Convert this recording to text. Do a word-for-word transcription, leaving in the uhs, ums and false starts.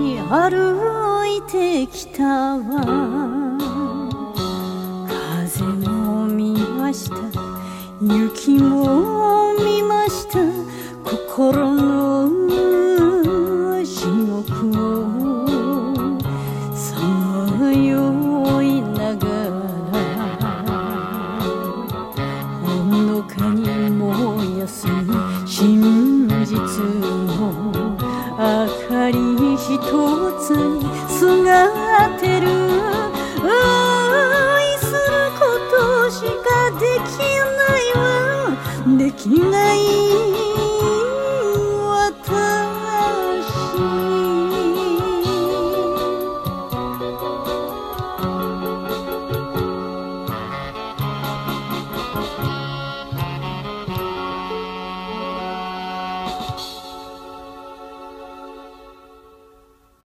に歩いてきたわ。風も見ました、雪も見ました、心の地獄をさまよいながら、ほのかに燃やす真実の明かり一つにすがってる。愛することしかできないわ、できない